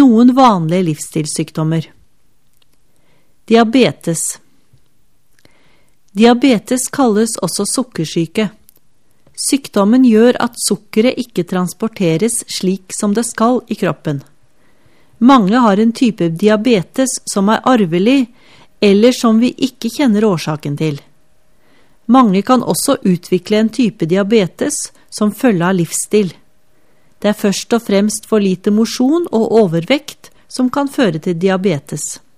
Noen vanlige livsstilssykdommer. Diabetes. Diabetes kalles også sukkersyke. Sykdommen gjør at sukkeret ikke transporteres slik som det skal i kroppen. Mange har en type diabetes som er arvelig, eller som vi ikke kjenner årsaken til. Mange kan også utvikle en type diabetes som følge av livsstil. Det er først og fremst for lite mosjon og overvekt som kan føre til diabetes.